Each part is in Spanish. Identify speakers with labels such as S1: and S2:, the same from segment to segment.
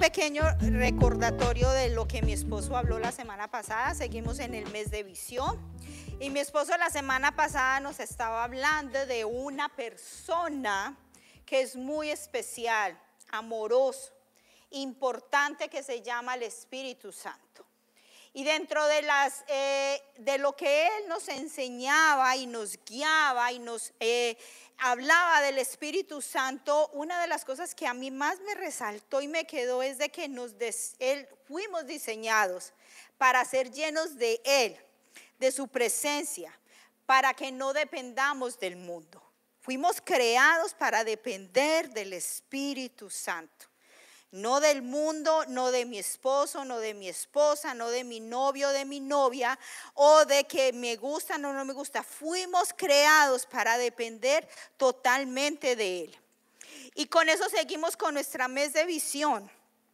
S1: pequeño recordatorio de lo que mi esposo habló la semana pasada. Seguimos en el mes de visión. Y mi esposo la semana pasada nos estaba hablando de una persona que es muy especial, amoroso, importante, que se llama el Espíritu Santo. Y dentro de lo que él nos enseñaba y nos guiaba y nos hablaba del Espíritu Santo, una de las cosas que a mí más me resaltó y me quedó es de que fuimos diseñados para ser llenos de Él, de su presencia, para que no dependamos del mundo. Fuimos creados para depender del Espíritu Santo. No del mundo, no de mi esposo, no de mi esposa, no de mi novio, de mi novia, o de que me gusta o no me gusta. Fuimos creados para depender totalmente de Él. Y con eso seguimos con nuestra mes de visión,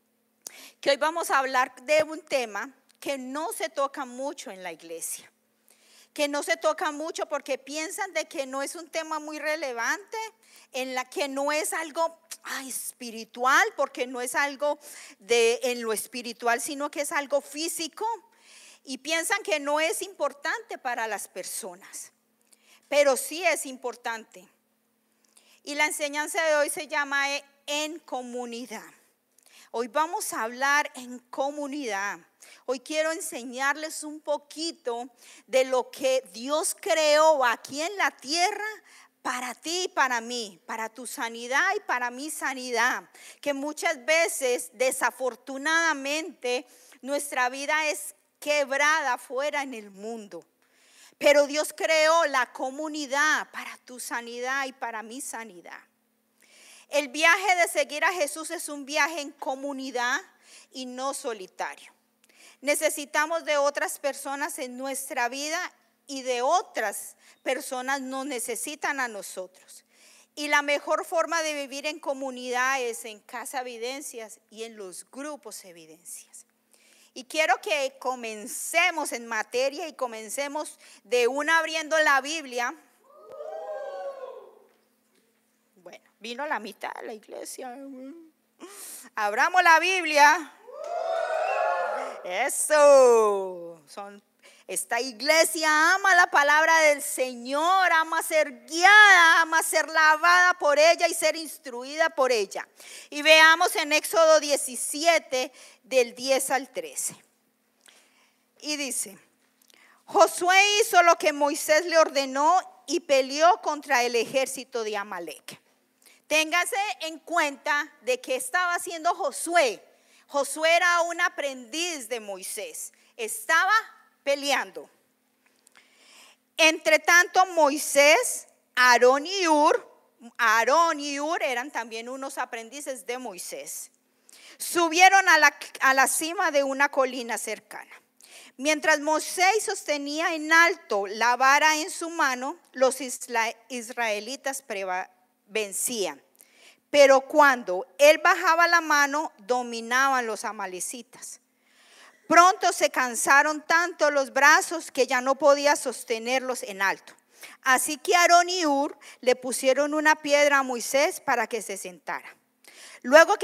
S1: que hoy vamos a hablar de un tema que no se toca mucho en la iglesia. Que no se toca mucho porque piensan de que no es un tema muy relevante, en la que no es algo espiritual, porque no es algo en lo espiritual, sino que es algo físico, y piensan que no es importante para las personas, pero sí es importante. Y la enseñanza de hoy se llama En Comunidad. Hoy vamos a hablar en comunidad. Hoy quiero enseñarles un poquito de lo que Dios creó aquí en la tierra para ti y para mí, para tu sanidad y para mi sanidad. Que muchas veces, desafortunadamente, nuestra vida es quebrada fuera en el mundo. Pero Dios creó la comunidad para tu sanidad y para mi sanidad. El viaje de seguir a Jesús es un viaje en comunidad y no solitario. Necesitamos de otras personas en nuestra vida y de otras personas nos necesitan a nosotros. Y la mejor forma de vivir en comunidad es en Casa Evidencias y en los grupos Evidencias. Y quiero que comencemos en materia y comencemos de una abriendo la Biblia. Bueno, vino la mitad de la iglesia. Abramos la Biblia. Eso. Esta iglesia ama la palabra del Señor, ama ser guiada, ama ser lavada por ella y ser instruida por ella. Y veamos en Éxodo 17, del 10 al 13. Y dice: Josué hizo lo que Moisés le ordenó y peleó contra el ejército de Amalek. Téngase en cuenta de que estaba haciendo Josué. Josué era un aprendiz de Moisés. Estaba peleando. Entre tanto, Moisés, Aarón y Hur eran también unos aprendices de Moisés. Subieron a la cima de una colina cercana. Mientras Moisés sostenía en alto la vara en su mano, los israelitas vencían. Pero cuando él bajaba la mano, dominaban los amalecitas. Pronto se cansaron tanto los brazos que ya no podía sostenerlos en alto. Así que Aarón y Hur le pusieron una piedra a Moisés para que se sentara. Luego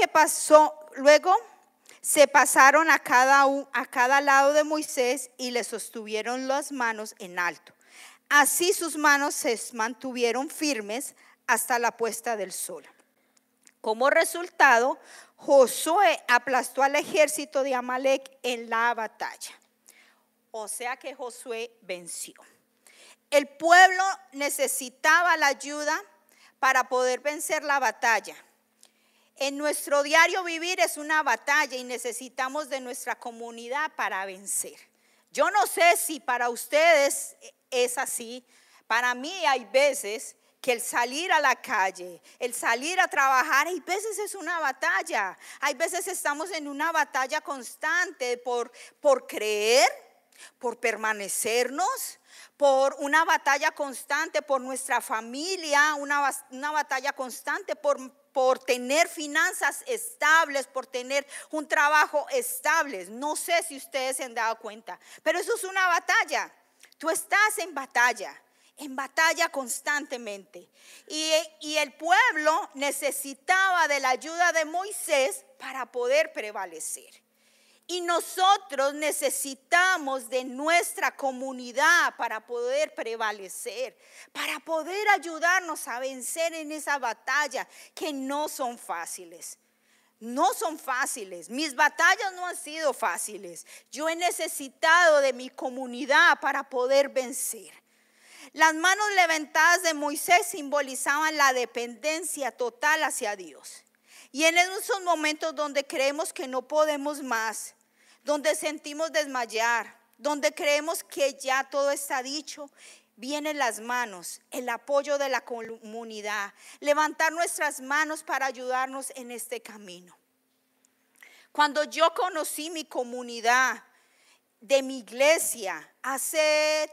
S1: se pasaron a cada lado de Moisés y le sostuvieron las manos en alto. Así sus manos se mantuvieron firmes hasta la puesta del sol. Como resultado, Josué aplastó al ejército de Amalek en la batalla. O sea que Josué venció. El pueblo necesitaba la ayuda para poder vencer la batalla. En nuestro diario vivir es una batalla y necesitamos de nuestra comunidad para vencer. Yo no sé si para ustedes es así. Para mí hay veces que el salir a la calle, el salir a trabajar, hay veces es una batalla. Hay veces estamos en una batalla constante por creer, por permanecernos, por una batalla constante por nuestra familia, una batalla constante por tener finanzas estables, por tener un trabajo estable. No sé si ustedes se han dado cuenta, pero eso es una batalla. Tú estás en batalla. en batalla constantemente. Y el pueblo necesitaba de la ayuda de Moisés para poder prevalecer. Y nosotros necesitamos de nuestra comunidad para poder prevalecer, para poder ayudarnos a vencer en esa batalla que no son fáciles. No son fáciles, mis batallas no han sido fáciles. Yo he necesitado de mi comunidad para poder vencer. Las manos levantadas de Moisés simbolizaban la dependencia total hacia Dios. Y en esos momentos donde creemos que no podemos más, donde sentimos desmayar, donde creemos que ya todo está dicho, vienen las manos, el apoyo de la comunidad, levantar nuestras manos para ayudarnos en este camino. Cuando yo conocí mi comunidad de mi iglesia hace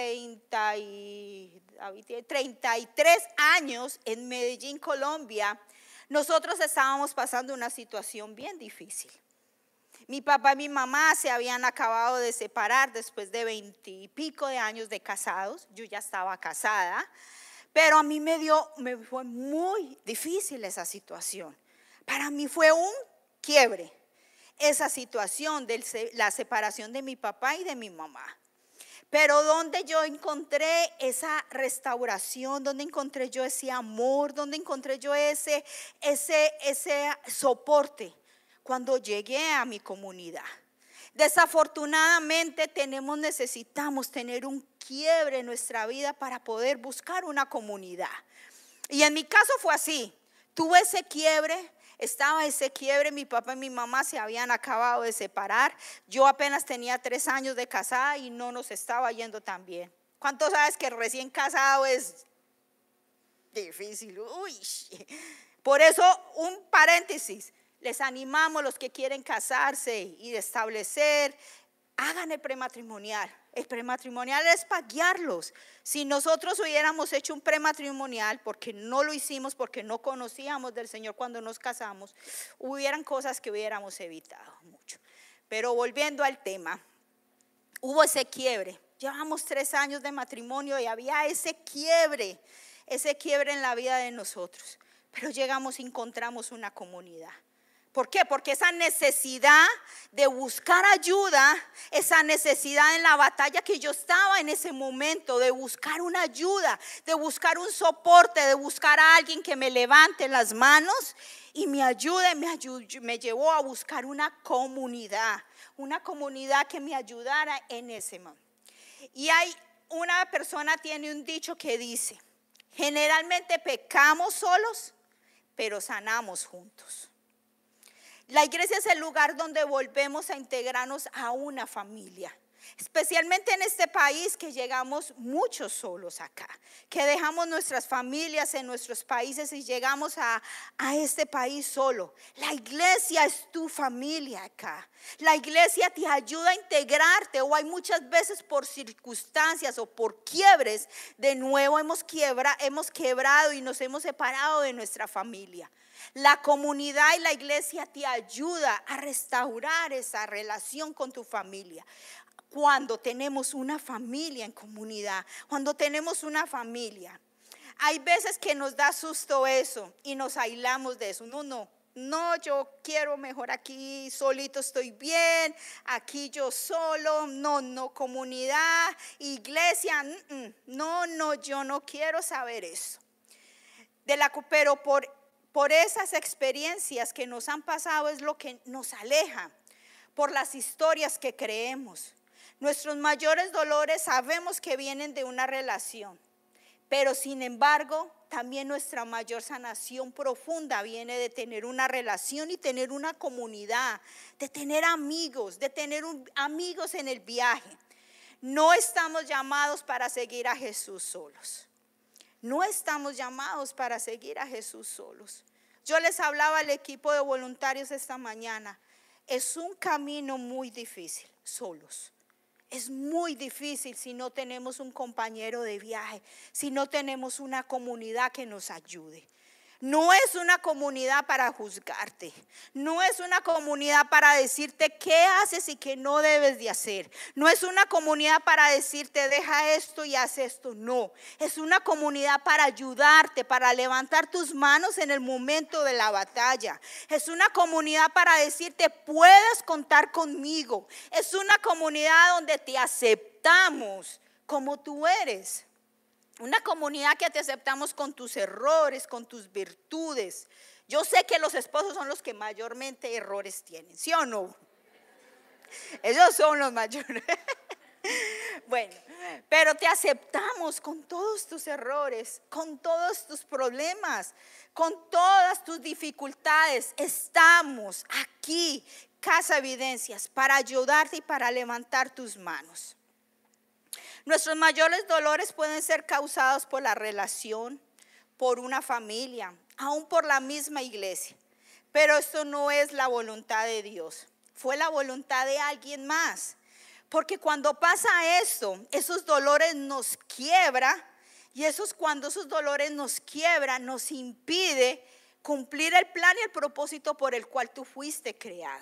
S1: 33 años en Medellín, Colombia, nosotros estábamos pasando una situación bien difícil. Mi papá y mi mamá se habían acabado de separar después de 20 y pico de años de casados. Yo ya estaba casada, pero a mí me fue muy difícil esa situación. Para mí fue un quiebre esa situación de la separación de mi papá y de mi mamá. Pero donde yo encontré esa restauración, donde encontré yo ese amor, donde encontré yo ese soporte cuando llegué a mi comunidad. Desafortunadamente necesitamos tener un quiebre en nuestra vida para poder buscar una comunidad. Y en mi caso fue así. Tuve ese quiebre. Estaba ese quiebre, mi papá y mi mamá se habían acabado de separar. Yo apenas tenía 3 años de casada y no nos estaba yendo tan bien. ¿Cuántos sabes que recién casado es difícil? Uy. Por eso, un paréntesis, les animamos los que quieren casarse y establecer, hagan el prematrimonial. El prematrimonial es para guiarlos. Si nosotros hubiéramos hecho un prematrimonial, porque no lo hicimos, porque no conocíamos del Señor cuando nos casamos, hubieran cosas que hubiéramos evitado mucho. Pero volviendo al tema, hubo ese quiebre. Llevamos 3 años de matrimonio y había ese quiebre en la vida de nosotros. Pero llegamos y encontramos una comunidad. ¿Por qué? Porque esa necesidad de buscar ayuda, esa necesidad en la batalla que yo estaba en ese momento, de buscar una ayuda, de buscar un soporte, de buscar a alguien que me levante las manos y me ayude, me llevó a buscar una comunidad que me ayudara en ese momento. Y una persona tiene un dicho que dice, generalmente pecamos solos, pero sanamos juntos. La iglesia es el lugar donde volvemos a integrarnos a una familia. Especialmente en este país que llegamos muchos solos acá. Que dejamos nuestras familias en nuestros países y llegamos a este país solo. La iglesia es tu familia acá. La iglesia te ayuda a integrarte. O hay muchas veces por circunstancias o por quiebres. De nuevo hemos quebrado y nos hemos separado de nuestra familia. La comunidad y la iglesia te ayuda a restaurar esa relación con tu familia. Cuando tenemos una familia en comunidad, cuando tenemos una familia, hay veces que nos da susto eso y nos aislamos de eso. No, yo quiero mejor aquí solito, estoy bien, aquí yo solo, no, comunidad, iglesia, no, yo no quiero saber eso. Pero por esas experiencias que nos han pasado es lo que nos aleja, por las historias que creemos. Nuestros mayores dolores sabemos que vienen de una relación, pero sin embargo, también nuestra mayor sanación profunda viene de tener una relación y tener una comunidad, de tener amigos, amigos en el viaje. No estamos llamados para seguir a Jesús solos. No estamos llamados para seguir a Jesús solos. Yo les hablaba al equipo de voluntarios esta mañana. Es un camino muy difícil, solos. Es muy difícil si no tenemos un compañero de viaje, si no tenemos una comunidad que nos ayude. No es una comunidad para juzgarte. No es una comunidad para decirte qué haces y qué no debes de hacer. No es una comunidad para decirte deja esto y haz esto. No. Es una comunidad para ayudarte, para levantar tus manos en el momento de la batalla. Es una comunidad para decirte puedes contar conmigo. Es una comunidad donde te aceptamos como tú eres. Una comunidad que te aceptamos con tus errores, con tus virtudes. Yo sé que los esposos son los que mayormente errores tienen, ¿sí o no? Ellos son los mayores. Bueno, pero te aceptamos con todos tus errores, con todos tus problemas, con todas tus dificultades. Estamos aquí, Casa Evidencias, para ayudarte y para levantar tus manos. Nuestros mayores dolores pueden ser causados por la relación, por una familia, aún por la misma iglesia. Pero esto no es la voluntad de Dios. Fue la voluntad de alguien más. Porque cuando pasa esto, esos dolores nos quiebran. Y cuando esos dolores nos quiebran, nos impide cumplir el plan y el propósito por el cual tú fuiste creado.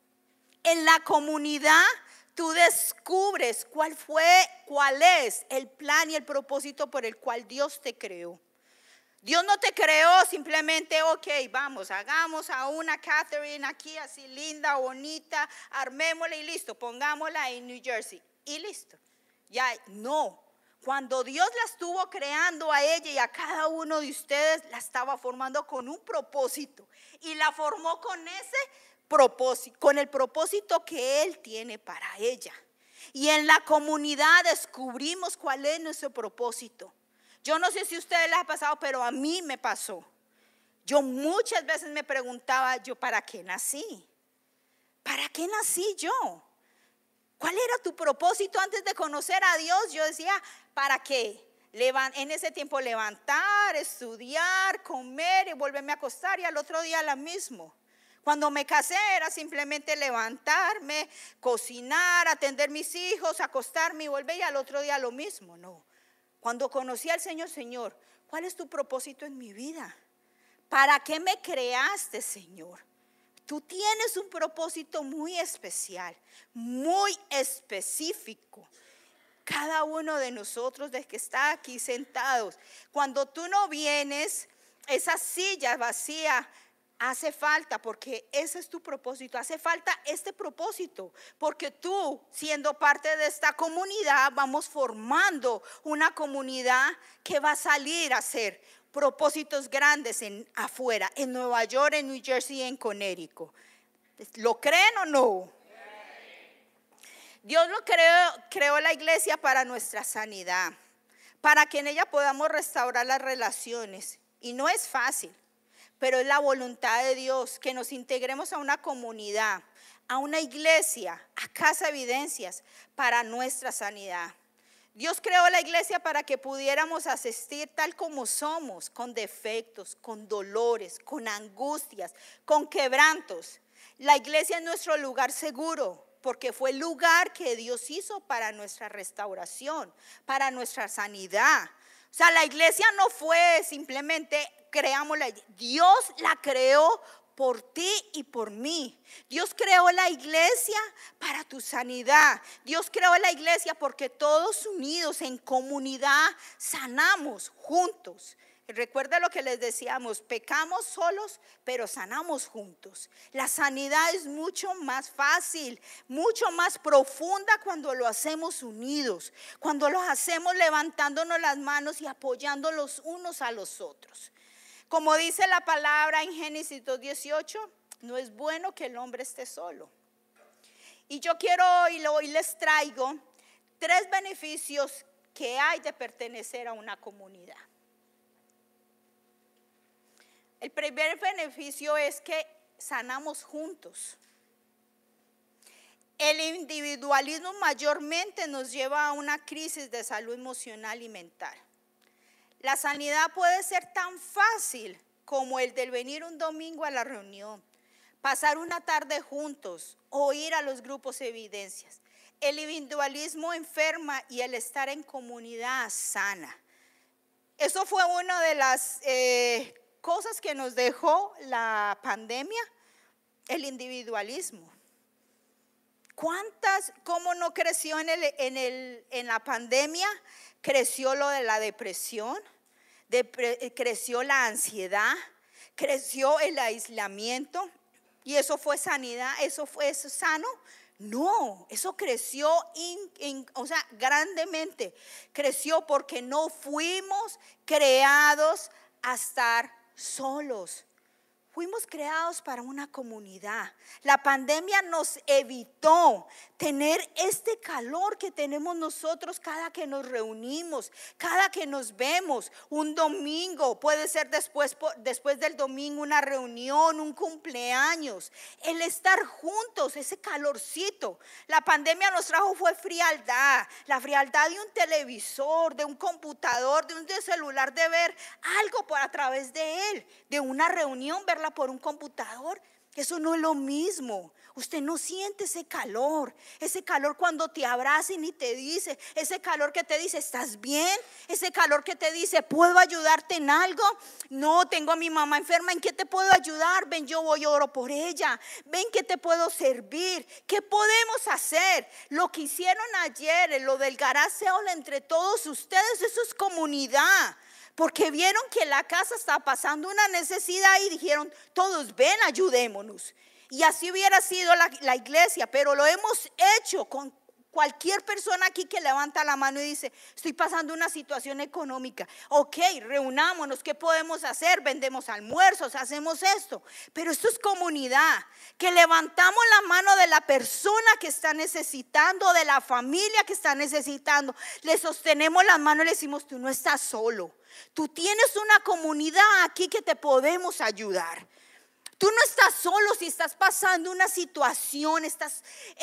S1: En la comunidad tú descubres cuál es el plan y el propósito por el cual Dios te creó. Dios no te creó simplemente, ok, vamos, hagamos a una Catherine aquí así linda, bonita, armémosla y listo, pongámosla en New Jersey y listo. Ya, no. Cuando Dios la estuvo creando a ella y a cada uno de ustedes, la estaba formando con un propósito y la formó con ese propósito, con el propósito que Él tiene para ella. Y en la comunidad descubrimos cuál es nuestro propósito. Yo no sé si a ustedes les ha pasado, pero a mí me pasó. Yo muchas veces me preguntaba, ¿yo para qué nací? ¿Para qué nací yo? ¿Cuál era tu propósito antes de conocer a Dios? Yo decía, ¿para qué? En ese tiempo levantar, estudiar, comer y volverme a acostar y al otro día lo mismo. Cuando me casé era simplemente levantarme, cocinar, atender mis hijos, acostarme y volver y al otro día lo mismo. No. Cuando conocí al Señor, Señor, ¿cuál es tu propósito en mi vida? ¿Para qué me creaste, Señor? Tú tienes un propósito muy especial, muy específico. Cada uno de nosotros, de que está aquí sentados, cuando tú no vienes, esa silla vacía hace falta, porque ese es tu propósito. Hace falta este propósito, porque tú, siendo parte de esta comunidad, vamos formando una comunidad que va a salir a hacer propósitos grandes afuera, en Nueva York, en New Jersey, en Connecticut. ¿Lo creen o no? Dios creó la iglesia para nuestra sanidad, para que en ella podamos restaurar las relaciones. Y no es fácil, pero es la voluntad de Dios que nos integremos a una comunidad, a una iglesia, a Casa Evidencias, para nuestra sanidad. Dios creó la iglesia para que pudiéramos asistir tal como somos, con defectos, con dolores, con angustias, con quebrantos. La iglesia es nuestro lugar seguro, porque fue el lugar que Dios hizo para nuestra restauración, para nuestra sanidad. O sea, la iglesia no fue simplemente creámosla. Dios la creó por ti y por mí. Dios creó la iglesia para tu sanidad. Dios creó la iglesia porque todos unidos en comunidad sanamos juntos. Recuerda lo que les decíamos, pecamos solos, pero sanamos juntos. La sanidad es mucho más fácil, mucho más profunda cuando lo hacemos unidos, cuando lo hacemos levantándonos las manos y apoyando los unos a los otros. Como dice la palabra en Génesis 2:18, no es bueno que el hombre esté solo. Y yo quiero hoy les traigo 3 beneficios que hay de pertenecer a una comunidad. El primer beneficio es que sanamos juntos. El individualismo mayormente nos lleva a una crisis de salud emocional y mental. La sanidad puede ser tan fácil como el del venir un domingo a la reunión, pasar una tarde juntos o ir a los grupos Evidencias. El individualismo enferma y el estar en comunidad sana. Eso fue una de las cosas que nos dejó la pandemia, el individualismo. ¿Cómo no creció en la pandemia? Creció lo de la depresión, creció la ansiedad, creció el aislamiento. ¿Y eso fue sanidad? ¿Eso fue sano? No, eso creció grandemente. Creció porque no fuimos creados a estar solos. Fuimos creados para una comunidad. La pandemia nos evitó tener este calor que tenemos nosotros cada que nos reunimos, cada que nos vemos. Un domingo, puede ser después del domingo una reunión, un cumpleaños. El estar juntos, ese calorcito. La pandemia nos trajo fue frialdad. La frialdad de un televisor, de un computador, de un celular, de ver algo a través de él, de una reunión, verla por un computador. Eso no es lo mismo. Usted no siente ese calor cuando te abrazan y te dice, ese calor que te dice, ¿estás bien? Ese calor que te dice, ¿puedo ayudarte en algo? No, tengo a mi mamá enferma, ¿en qué te puedo ayudar? Ven, yo voy y oro por ella. Ven, ¿qué te puedo servir? ¿Qué podemos hacer? Lo que hicieron ayer, lo del garage sale entre todos ustedes, eso es comunidad. Porque vieron que la casa estaba pasando una necesidad y dijeron, todos ven, ayudémonos. Y así hubiera sido la iglesia, pero lo hemos hecho con cualquier persona aquí que levanta la mano y dice, estoy pasando una situación económica. Ok, reunámonos, ¿qué podemos hacer? Vendemos almuerzos, hacemos esto. Pero esto es comunidad, que levantamos la mano de la persona que está necesitando, de la familia que está necesitando. Le sostenemos las manos y le decimos, tú no estás solo. Tú tienes una comunidad aquí que te podemos ayudar. Tú no estás solo si estás pasando una situación, estás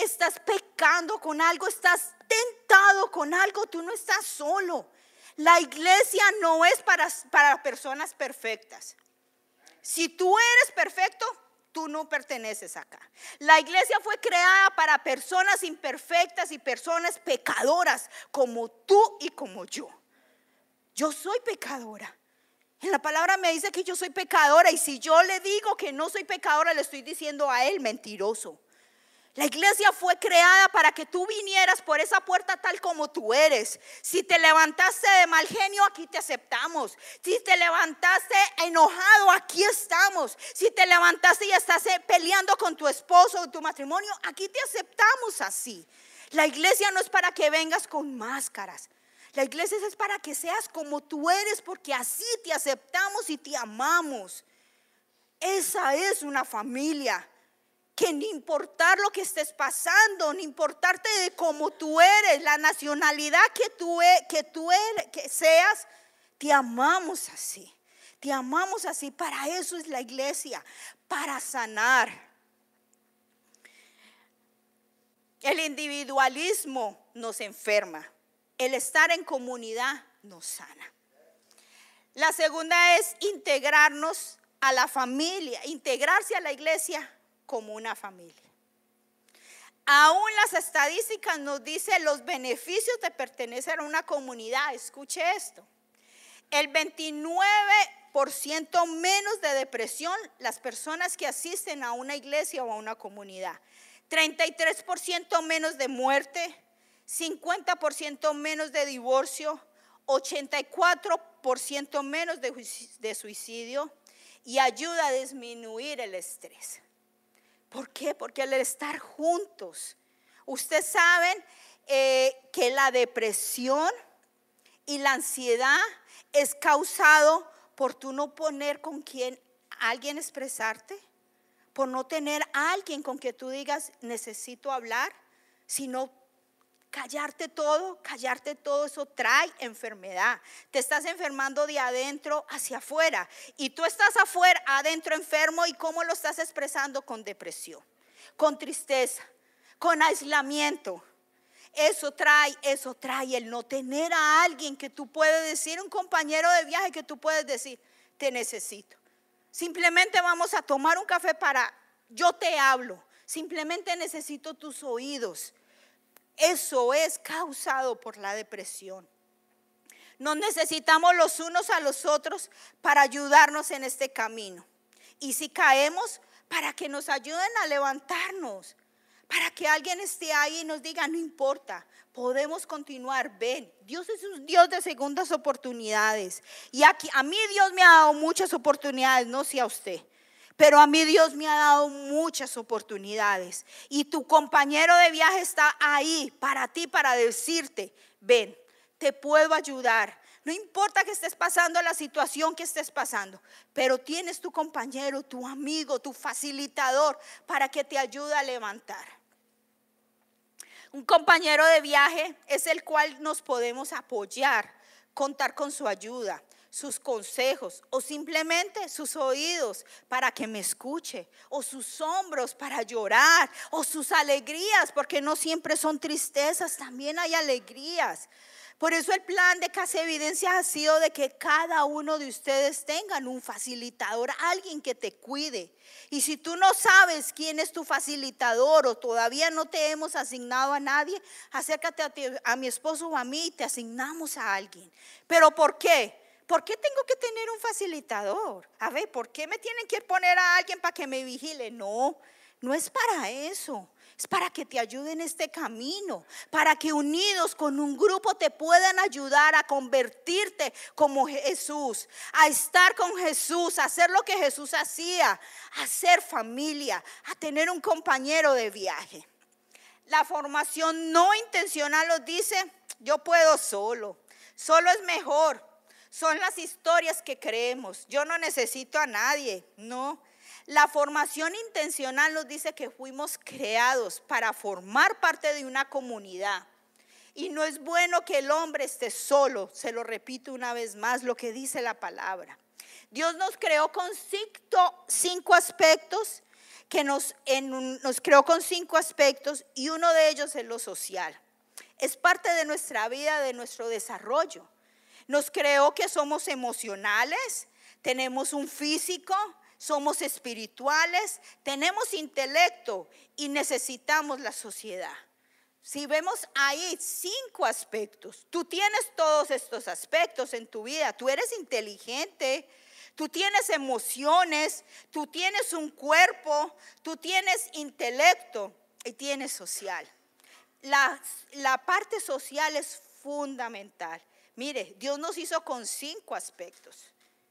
S1: pecando con algo, estás tentado con algo, tú no estás solo. La iglesia no es para personas perfectas. Si tú eres perfecto, tú no perteneces acá. La iglesia fue creada para personas imperfectas y personas pecadoras como tú y como yo. Yo soy pecadora. En la palabra me dice que yo soy pecadora, y si yo le digo que no soy pecadora, le estoy diciendo a él mentiroso. La iglesia fue creada para que tú vinieras por esa puerta tal como tú eres. Si te levantaste de mal genio, aquí te aceptamos. Si te levantaste enojado, aquí estamos. Si te levantaste y estás peleando con tu esposo o tu matrimonio, aquí te aceptamos así. La iglesia no es para que vengas con máscaras. La iglesia es para que seas como tú eres, porque así te aceptamos y te amamos. Esa es una familia que ni importar lo que estés pasando, ni importarte de cómo tú eres, la nacionalidad que seas, te amamos así. Te amamos así. Para eso es la iglesia, para sanar. El individualismo nos enferma. El estar en comunidad nos sana. La segunda es integrarnos a la familia, integrarse a la iglesia como una familia. Aún las estadísticas nos dicen los beneficios de pertenecer a una comunidad. Escuche esto. El 29% menos de depresión las personas que asisten a una iglesia o a una comunidad. 33% menos de muerte. 50% menos de divorcio, 84% menos de suicidio, y ayuda a disminuir el estrés. ¿Por qué? Porque al estar juntos, ustedes saben que la depresión y la ansiedad es causado por tú no poner con quien alguien expresarte, por no tener a alguien con que tú digas necesito hablar, sino callarte todo, eso trae enfermedad. Te estás enfermando de adentro hacia afuera. Y tú estás adentro enfermo. ¿Y cómo lo estás expresando? Con depresión, con tristeza, con aislamiento. Eso trae el no tener a alguien que tú puedes decir, un compañero de viaje que tú puedes decir, te necesito. Simplemente vamos a tomar un café yo te hablo. Simplemente necesito tus oídos. Eso es causado por la depresión. Nos necesitamos los unos a los otros para ayudarnos en este camino. Y si caemos, para que nos ayuden a levantarnos. Para que alguien esté ahí y nos diga, no importa, podemos continuar, ven. Dios es un Dios de segundas oportunidades. Y aquí, a mí Dios me ha dado muchas oportunidades, no sé a usted. Pero a mí Dios me ha dado muchas oportunidades. Y tu compañero de viaje está ahí para ti, para decirte, ven, te puedo ayudar. No importa que estés pasando la situación que estés pasando, pero tienes tu compañero, tu amigo, tu facilitador para que te ayude a levantar. Un compañero de viaje es el cual nos podemos apoyar, contar con su ayuda, sus consejos o simplemente sus oídos para que me escuche, o sus hombros para llorar, o sus alegrías, porque no siempre son tristezas, también hay alegrías. Por eso el plan de Casa Evidencia ha sido de que cada uno de ustedes tengan un facilitador, alguien que te cuide. Y si tú no sabes quién es tu facilitador o todavía no te hemos asignado a nadie, acércate a mi esposo o a mí y te asignamos a alguien. ¿Pero por qué? ¿Por qué tengo que tener un facilitador? A ver, ¿por qué me tienen que poner a alguien para que me vigile? No, no es para eso. Es para que te ayuden en este camino, para que unidos con un grupo te puedan ayudar a convertirte como Jesús, a estar con Jesús, a hacer lo que Jesús hacía, a ser familia, a tener un compañero de viaje. La formación no intencional nos dice, yo puedo solo es mejor. Son las historias que creemos, yo no necesito a nadie, no. La formación intencional nos dice que fuimos creados para formar parte de una comunidad. Y no es bueno que el hombre esté solo, se lo repito una vez más, lo que dice la palabra. Dios nos creó con cinco aspectos, nos creó con 5 aspectos y uno de ellos es lo social. Es parte de nuestra vida, de nuestro desarrollo. Nos creó que somos emocionales, tenemos un físico, somos espirituales, tenemos intelecto y necesitamos la sociedad. Si vemos ahí 5 aspectos, tú tienes todos estos aspectos en tu vida. Tú eres inteligente, tú tienes emociones, tú tienes un cuerpo, tú tienes intelecto y tienes social. La parte social es fundamental. Mire, Dios nos hizo con 5 aspectos.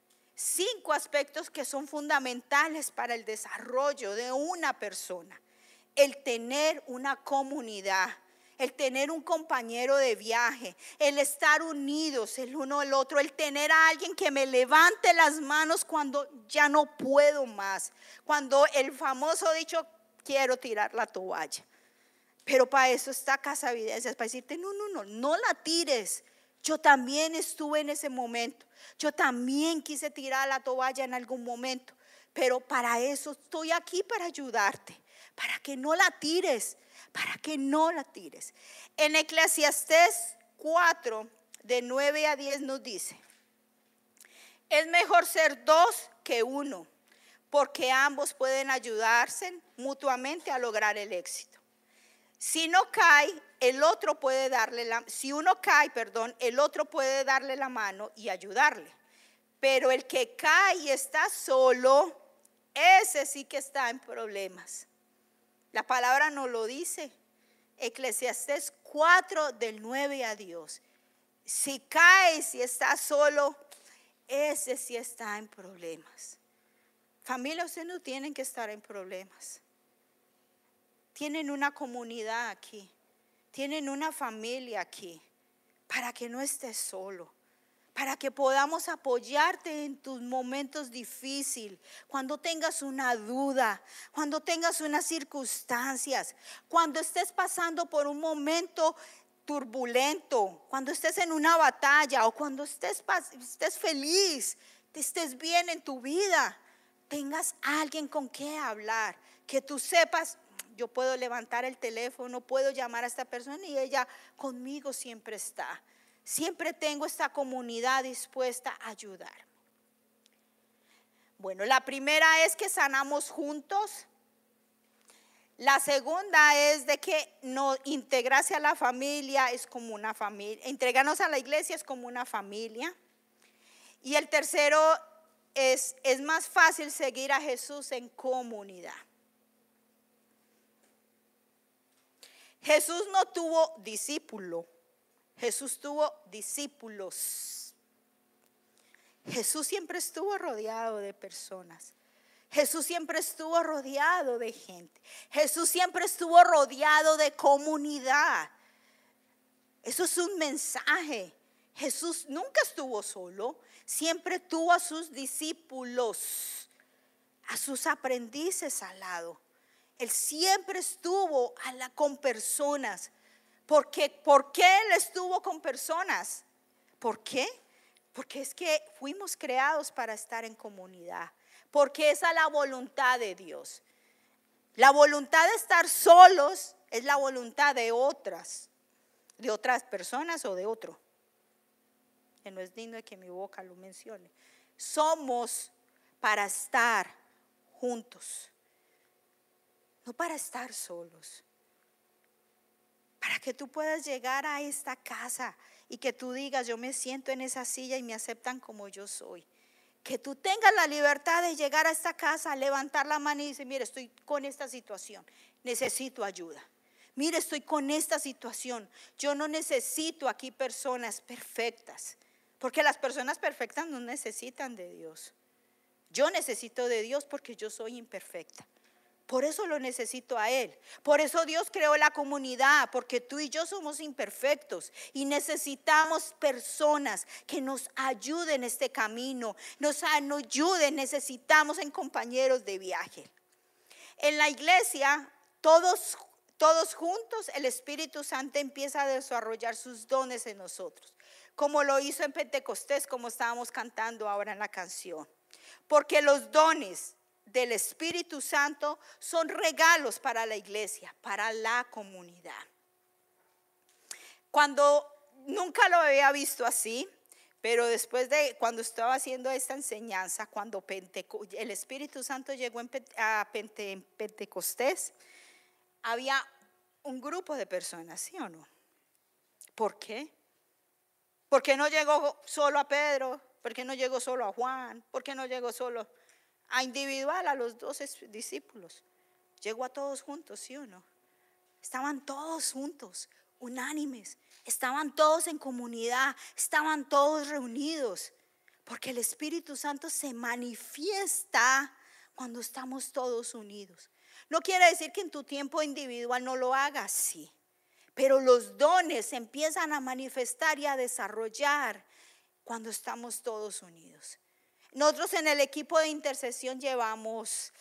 S1: 5 aspectos que son fundamentales para el desarrollo de una persona. El tener una comunidad, el tener un compañero de viaje, el estar unidos el uno al otro, el tener a alguien que me levante las manos cuando ya no puedo más. Cuando el famoso dicho, quiero tirar la toalla. Pero para eso está Casa Evidencias, para decirte, no la tires. Yo también estuve en ese momento. Yo también quise tirar la toalla en algún momento. Pero para eso estoy aquí, para ayudarte. Para que no la tires. Para que no la tires. En Eclesiastés 4, de 9 a 10 nos dice: es mejor ser 2 que 1, porque ambos pueden ayudarse mutuamente a lograr el éxito. Si uno cae, el otro puede darle la mano y ayudarle. Pero el que cae y está solo, ese sí que está en problemas. La palabra nos lo dice. Eclesiastés 4, del 9 a 10. Si caes y estás solo, ese sí está en problemas. Familia, ustedes no tienen que estar en problemas. Tienen una comunidad aquí, tienen una familia aquí, para que no estés solo, para que podamos apoyarte en tus momentos difíciles, cuando tengas una duda, cuando tengas unas circunstancias, cuando estés pasando por un momento turbulento, cuando estés en una batalla o cuando estés feliz, estés bien en tu vida, tengas alguien con quien hablar, que tú sepas, yo puedo levantar el teléfono, puedo llamar a esta persona y ella conmigo siempre está. Siempre tengo esta comunidad dispuesta a ayudarme. Bueno, la primera es que sanamos juntos. La segunda es de que no integrarse a la familia es como una familia, entregarnos a la iglesia es como una familia. Y el tercero es más fácil seguir a Jesús en comunidad. Jesús no tuvo discípulo, Jesús tuvo discípulos. Jesús siempre estuvo rodeado de personas. Jesús siempre estuvo rodeado de gente. Jesús siempre estuvo rodeado de comunidad. Eso es un mensaje. Jesús nunca estuvo solo. Siempre tuvo a sus discípulos, a sus aprendices al lado. Él siempre estuvo con personas. ¿Por qué Él estuvo con personas? ¿Por qué? Porque es que fuimos creados para estar en comunidad. Porque esa es la voluntad de Dios. La voluntad de estar solos es la voluntad de otras personas o de otro. Que no es digno de que mi boca lo mencione. Somos para estar juntos, no para estar solos. Para que tú puedas llegar a esta casa y que tú digas, yo me siento en esa silla y me aceptan como yo soy. Que tú tengas la libertad de llegar a esta casa, levantar la mano y decir, mire, estoy con esta situación, necesito ayuda. Mire, estoy con esta situación, yo no necesito aquí personas perfectas, porque las personas perfectas no necesitan de Dios. Yo necesito de Dios porque yo soy imperfecta. Por eso lo necesito a Él. Por eso Dios creó la comunidad, porque tú y yo somos imperfectos y necesitamos personas que nos ayuden en este camino, nos ayuden, necesitamos en compañeros de viaje. En la iglesia, todos juntos, el Espíritu Santo empieza a desarrollar sus dones en nosotros, como lo hizo en Pentecostés, como estábamos cantando ahora en la canción. Porque los dones del Espíritu Santo son regalos para la iglesia, para la comunidad. Nunca lo había visto así, pero después de cuando estaba haciendo esta enseñanza, cuando el Espíritu Santo llegó en Pentecostés, había un grupo de personas, ¿sí o no? ¿Por qué? ¿Por qué no llegó solo a Pedro? ¿Por qué no llegó solo a Juan? ¿Por qué no llegó solo a individual a los 12 discípulos? Llegó a todos juntos, ¿sí o no? Estaban todos juntos, unánimes, estaban todos en comunidad, estaban todos reunidos, porque el Espíritu Santo se manifiesta cuando estamos todos unidos. No quiere decir que en tu tiempo individual no lo hagas, sí, pero los dones se empiezan a manifestar y a desarrollar cuando estamos todos unidos. Nosotros en el equipo de intercesión llevamos,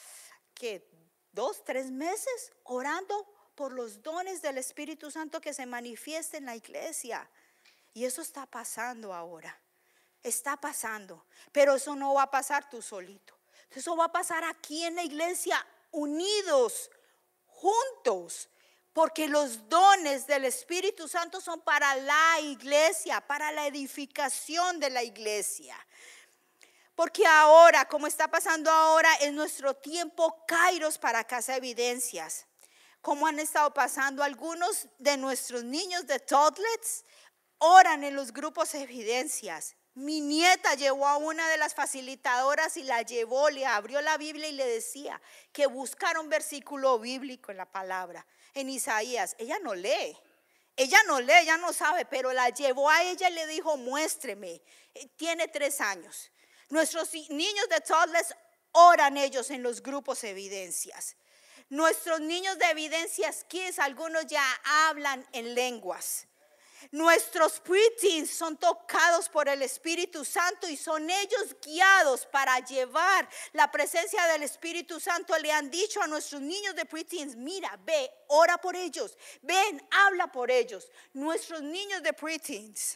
S1: 2, 3 meses orando por los dones del Espíritu Santo que se manifiesten en la iglesia. Y eso está pasando ahora. Está pasando. Pero eso no va a pasar tú solito. Eso va a pasar aquí en la iglesia, unidos, juntos. Porque los dones del Espíritu Santo son para la iglesia, para la edificación de la iglesia. Porque ahora, como está pasando ahora, es nuestro tiempo Kairos para Casa Evidencias. Como han estado pasando algunos de nuestros niños de toddlers, oran en los grupos Evidencias. Mi nieta llevó a una de las facilitadoras y la llevó, le abrió la Biblia y le decía que buscara un versículo bíblico en la palabra, en Isaías. Ella no lee, ella no sabe, pero la llevó a ella y le dijo, muéstreme. Tiene 3 años. Nuestros niños de toddlers oran ellos en los grupos Evidencias. Nuestros niños de Evidencias Kids, algunos ya hablan en lenguas. Nuestros preteens son tocados por el Espíritu Santo y son ellos guiados para llevar la presencia del Espíritu Santo. Le han dicho a nuestros niños de preteens, mira, ve, ora por ellos, ven, habla por ellos. Nuestros niños de preteens.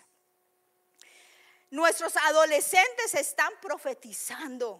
S1: Nuestros adolescentes están profetizando.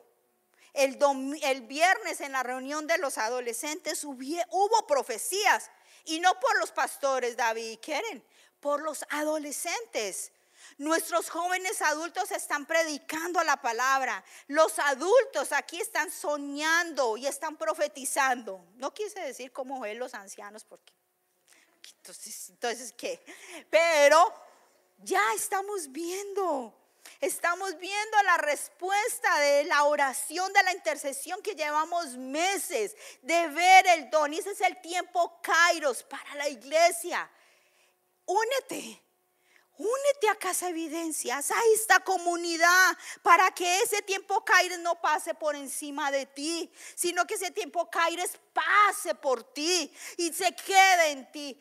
S1: El viernes en la reunión de los adolescentes hubo profecías. Y no por los pastores David y Keren, por los adolescentes. Nuestros jóvenes adultos están predicando la palabra. Los adultos aquí están soñando y están profetizando. No quise decir cómo ven los ancianos, porque entonces ¿qué? Pero ya estamos viendo la respuesta de la oración, de la intercesión que llevamos meses de ver el don. Y ese es el tiempo Kairos para la iglesia. Únete a Casa Evidencias, a esta comunidad, para que ese tiempo Kairos no pase por encima de ti, sino que ese tiempo Kairos pase por ti y se quede en ti.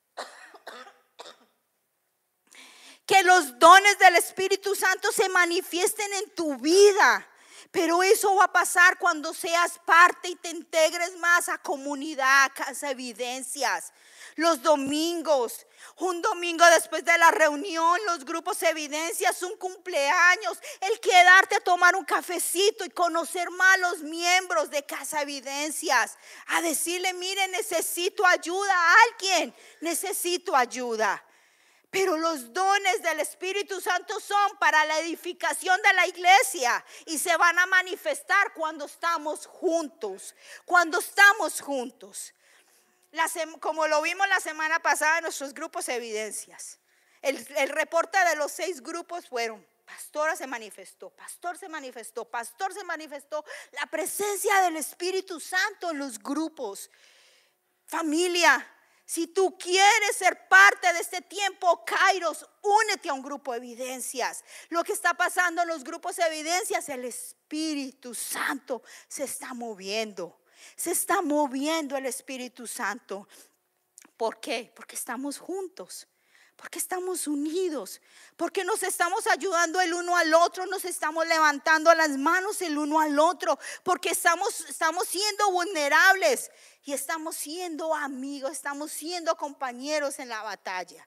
S1: Que los dones del Espíritu Santo se manifiesten en tu vida. Pero eso va a pasar cuando seas parte y te integres más a comunidad, a Casa Evidencias. Los domingos, un domingo después de la reunión, los grupos Evidencias, un cumpleaños, el quedarte a tomar un cafecito y conocer más a los miembros de Casa Evidencias. A decirle, mire, necesito ayuda a alguien, necesito ayuda. Pero los dones del Espíritu Santo son para la edificación de la iglesia y se van a manifestar cuando estamos juntos. Cuando estamos juntos. Como lo vimos la semana pasada en nuestros grupos Evidencias. El reporte de los 6 grupos fueron: pastora se manifestó, pastor se manifestó, pastor se manifestó. La presencia del Espíritu Santo en los grupos. Familia, si tú quieres ser parte de este tiempo Kairos, únete a un grupo Evidencias. Lo que está pasando en los grupos Evidencias, el Espíritu Santo se está moviendo. Se está moviendo el Espíritu Santo. ¿Por qué? Porque estamos juntos. Porque estamos unidos, porque nos estamos ayudando el uno al otro, nos estamos levantando las manos el uno al otro, porque estamos siendo vulnerables y estamos siendo amigos, estamos siendo compañeros en la batalla.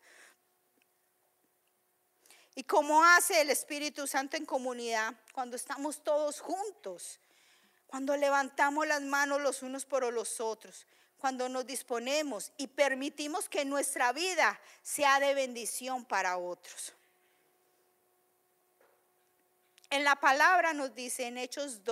S1: Y como hace el Espíritu Santo en comunidad, cuando estamos todos juntos, cuando levantamos las manos los unos por los otros, cuando nos disponemos y permitimos que nuestra vida sea de bendición para otros. En la palabra nos dice, en Hechos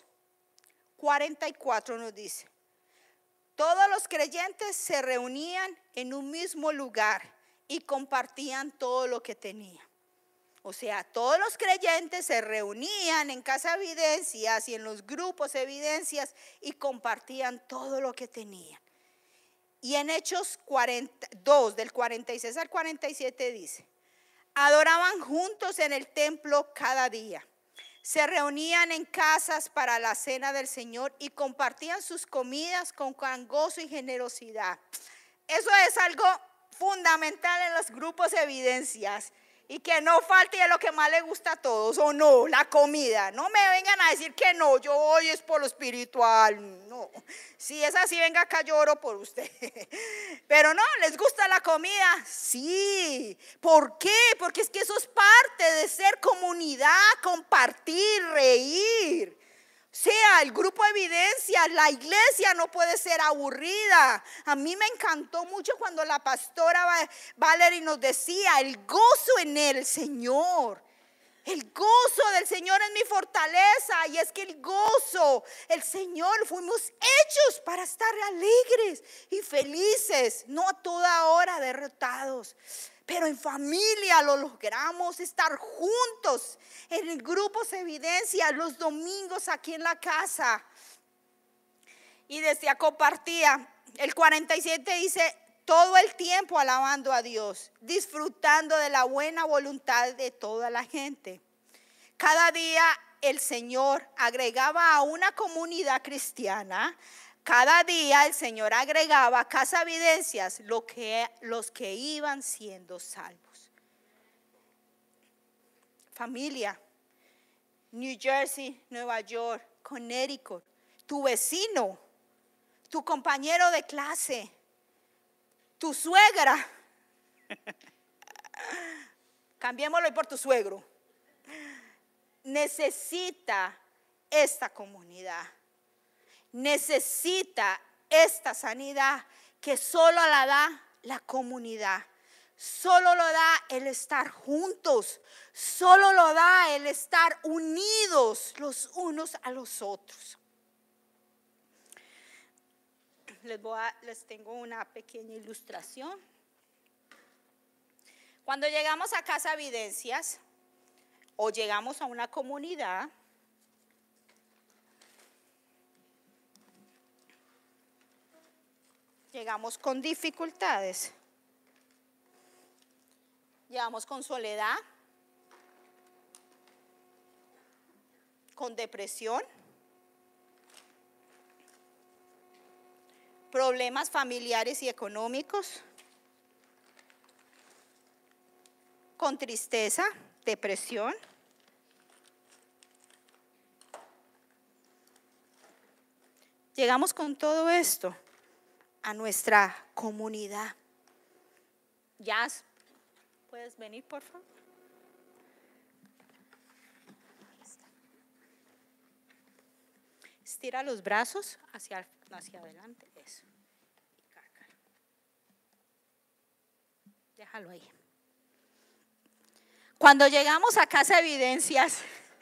S1: 2:44 nos dice: todos los creyentes se reunían en un mismo lugar y compartían todo lo que tenían. O sea, todos los creyentes se reunían en Casa Evidencias y en los grupos Evidencias y compartían todo lo que tenían. Y en Hechos 2, del 46 al 47 dice: adoraban juntos en el templo cada día. Se reunían en casas para la cena del Señor y compartían sus comidas con gran gozo y generosidad. Eso es algo fundamental en los grupos Evidencias. Y que no falte de lo que más le gusta a todos, o no, la comida. No me vengan a decir que no, yo hoy es por lo espiritual. No, si es así, venga acá, lloro por usted. Pero no, ¿les gusta la comida? Sí. ¿Por qué? Porque es que eso es parte de ser comunidad, compartir, reír. Sea el grupo Evidencias, la iglesia no puede ser aburrida. A mí me encantó mucho cuando la pastora Valerie nos decía: el gozo en el Señor. El gozo del Señor es mi fortaleza. Y es que el gozo, el Señor, fuimos hechos para estar alegres y felices, no a toda hora derrotados. Pero en familia lo logramos, estar juntos en grupos Evidencias, los domingos aquí en la casa. Y decía, compartía, el 47 dice: todo el tiempo alabando a Dios, disfrutando de la buena voluntad de toda la gente. Cada día el Señor agregaba a una comunidad cristiana. Cada día el Señor agregaba a Casa Evidencias los que iban siendo salvos. Familia, New Jersey, Nueva York, Connecticut, tu vecino, tu compañero de clase, tu suegra. Cambiémoslo por tu suegro. Necesita esta comunidad. Necesita esta sanidad que solo la da la comunidad. solo lo da el estar juntos, solo lo da el estar unidos los unos a los otros. Les tengo una pequeña ilustración. Cuando llegamos a Casa Evidencias o llegamos a una comunidad, llegamos con dificultades, llegamos con soledad, con depresión, problemas familiares y económicos, con tristeza, depresión, llegamos con todo esto a nuestra comunidad. Jazz, ¿puedes venir, por favor? Estira los brazos hacia adelante, eso. Y cárgalo. Déjalo ahí. Cuando llegamos a Casa Evidencias,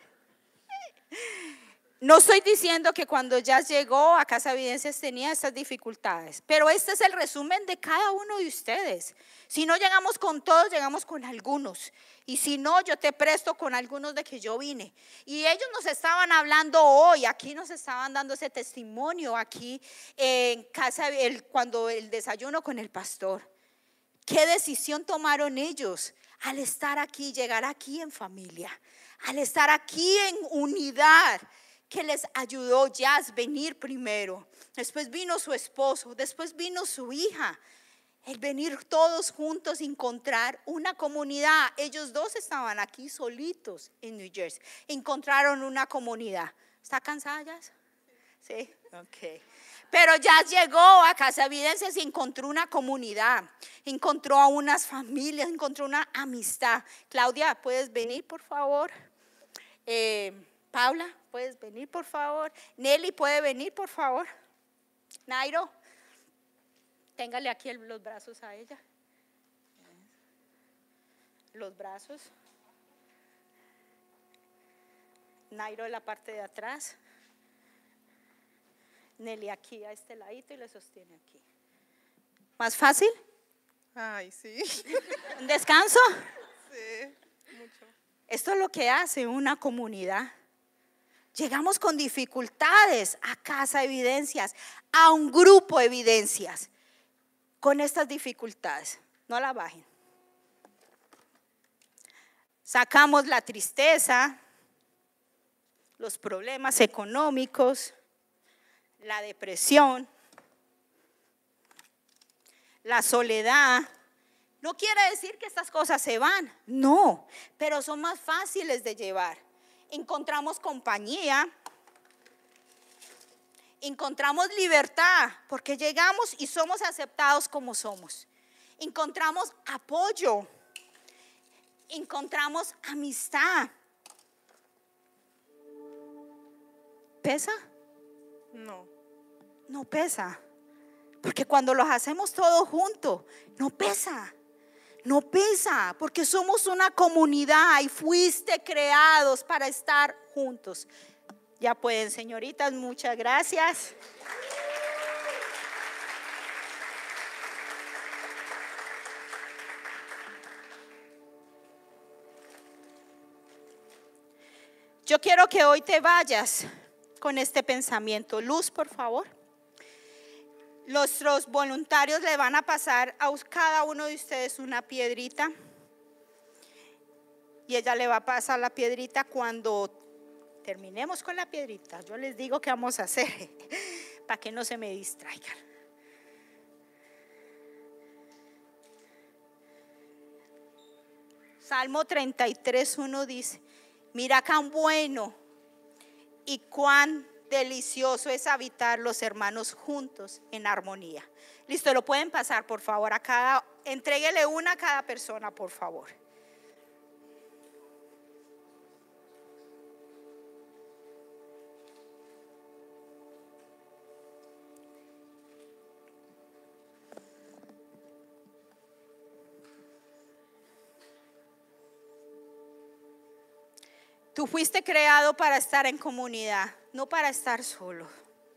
S1: no estoy diciendo que cuando Jazz llegó a Casa Evidencias tenía estas dificultades, pero este es el resumen de cada uno de ustedes. Si no llegamos con todos, llegamos con algunos. Y si no, yo te presto con algunos de que yo vine. Y ellos nos estaban hablando hoy, aquí nos estaban dando ese testimonio aquí en casa, cuando el desayuno con el pastor. ¿Qué decisión tomaron ellos al estar aquí, llegar aquí en familia, al estar aquí en unidad? Que les ayudó Jazz venir primero, después vino su esposo, después vino su hija. El venir todos juntos, encontrar una comunidad. Ellos dos estaban aquí solitos en New Jersey, encontraron una comunidad. ¿Está cansada Jazz? Sí, ok. Pero Jazz llegó a Casa Evidencias y encontró una comunidad, encontró a unas familias, encontró una amistad. Claudia, ¿puedes venir por favor? Paula, ¿puedes venir por favor? Nelly, ¿puede venir por favor? Nairo, téngale aquí los brazos a ella. Los brazos. Nairo en la parte de atrás. Nelly aquí a este ladito y le sostiene aquí. ¿Más fácil?
S2: Ay, sí.
S1: ¿Un descanso?
S2: Sí, mucho.
S1: Esto es lo que hace una comunidad. Llegamos con dificultades a Casa Evidencias, a un grupo de Evidencias, con estas dificultades. No la bajen. Sacamos la tristeza, los problemas económicos, la depresión, la soledad. No quiere decir que estas cosas se van, no, pero son más fáciles de llevar. Encontramos compañía, encontramos libertad, porque llegamos y somos aceptados como somos. Encontramos apoyo, encontramos amistad. ¿Pesa?
S2: No.
S1: No pesa, porque cuando los hacemos todos juntos, no pesa. No pesa, porque somos una comunidad y fuiste creados para estar juntos. Ya pueden, señoritas, muchas gracias. Yo quiero que hoy te vayas con este pensamiento. Luz, por favor. Nuestros voluntarios le van a pasar a cada uno de ustedes una piedrita. Y ella le va a pasar la piedrita cuando terminemos con la piedrita. Yo les digo qué vamos a hacer para que no se me distraigan. Salmo 33:1 dice: mira cuán bueno y cuán delicioso es habitar los hermanos juntos en armonía. Listo, lo pueden pasar por favor a cada, entréguele una a cada persona por favor. Tú fuiste creado para estar en comunidad, no para estar solo.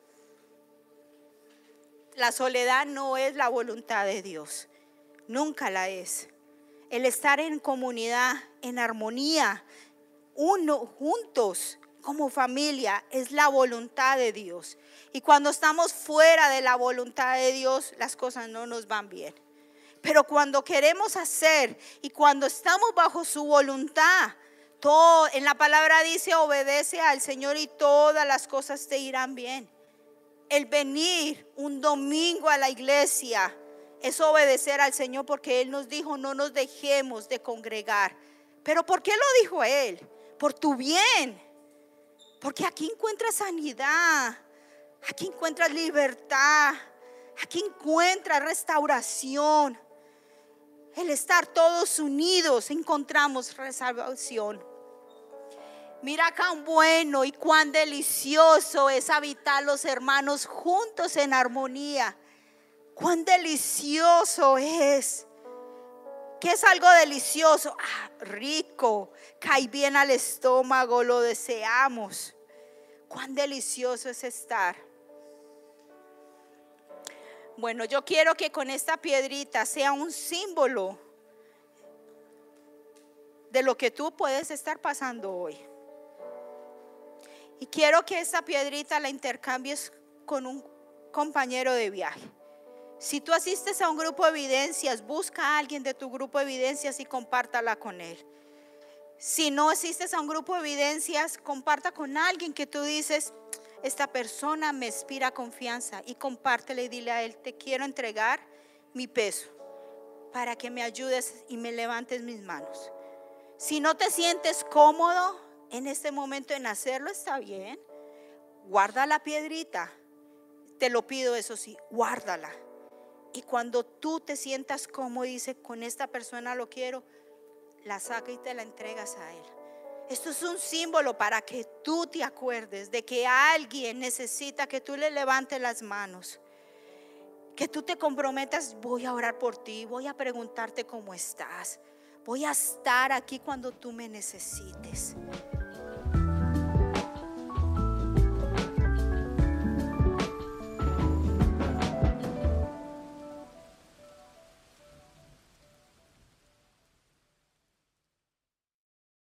S1: La soledad no es la voluntad de Dios, nunca la es. El estar en comunidad, en armonía, juntos como familia, es la voluntad de Dios. Y cuando estamos fuera de la voluntad de Dios, las cosas no nos van bien. Pero cuando queremos hacer y cuando estamos bajo su voluntad, todo en la palabra dice: obedece al Señor y todas las cosas te irán bien. El venir un domingo a la iglesia es obedecer al Señor, porque Él nos dijo: no nos dejemos de congregar. ¿Pero por qué lo dijo Él? Por tu bien. Porque aquí encuentras sanidad, aquí encuentras libertad, aquí encuentras restauración. El estar todos unidos encontramos salvación. Mira cuán bueno y cuán delicioso es habitar los hermanos juntos en armonía. Cuán delicioso es. ¿Qué es algo delicioso? Rico, cae bien al estómago, lo deseamos. Cuán delicioso es estar. Bueno, yo quiero que con esta piedrita sea un símbolo de lo que tú puedes estar pasando hoy. Y quiero que esta piedrita la intercambies con un compañero de viaje. Si tú asistes a un grupo de evidencias, busca a alguien de tu grupo de evidencias y compártala con él. Si no asistes a un grupo de evidencias, comparta con alguien que tú dices: esta persona me inspira confianza, y compártele y dile a él: te quiero entregar mi peso para que me ayudes y me levantes mis manos. Si no te sientes cómodo en este momento en hacerlo, está bien. Guarda la piedrita. Te lo pido, eso sí, guárdala. Y cuando tú te sientas cómodo y dices: con esta persona lo quiero, la saca y te la entregas a él. Esto es un símbolo para que tú te acuerdes de que alguien necesita que tú le levantes las manos, que tú te comprometas: voy a orar por ti, voy a preguntarte cómo estás, voy a estar aquí cuando tú me necesites.